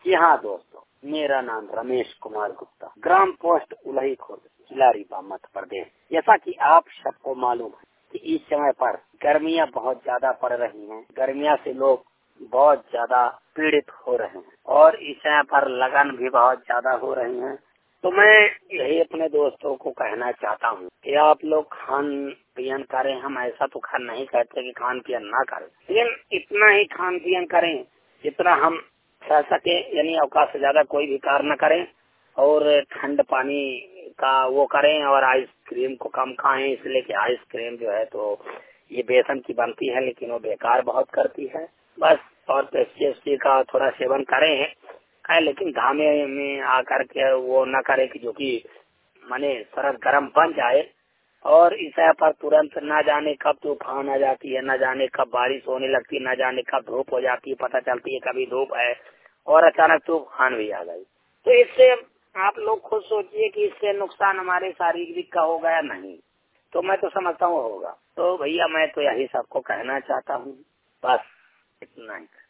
जी हाँ दोस्तों, मेरा नाम रमेश कुमार गुप्ता, ग्राम पोस्ट उलही खुर्द, जिला रीवा, मध्य प्रदेश। जैसा कि आप सबको मालूम है कि इस समय पर गर्मियाँ बहुत ज्यादा पड़ रही हैं। गर्मियाँ से लोग बहुत ज्यादा पीड़ित हो रहे हैं और इस समय पर लगन भी बहुत ज्यादा हो रही है। तो मैं यही अपने दोस्तों को कहना चाहता हूँ कि आप लोग खान पियन करें। हम ऐसा तो खान नहीं कहते कि खान पियन ना करें, लेकिन इतना ही खान पियन करें जितना हम कह सके, यानी अवकाश से ज्यादा कोई भी कार्य न करें और ठंड पानी का वो करें और आइसक्रीम को कम खाएं, इसलिए कि आइसक्रीम जो है तो ये बेसन की बनती है लेकिन वो बेकार बहुत करती है बस। और पेप्सी का थोड़ा सेवन करें लेकिन घामे में आकर के वो न करे कि जो कि माने सरद गर्म बन जाए। और इस पर तुरंत न जाने कब तूफान आ जाती है, न जाने कब बारिश होने लगती है, न जाने कब धूप हो जाती है, पता चलती है कभी धूप है और अचानक तूफान भी आ गई। तो इससे आप लोग खुद सोचिए कि इससे नुकसान हमारे शारीरिक का होगा या नहीं। तो मैं तो समझता हूँ होगा। तो भैया मैं तो यही सबको कहना चाहता हूँ, बस इतना ही।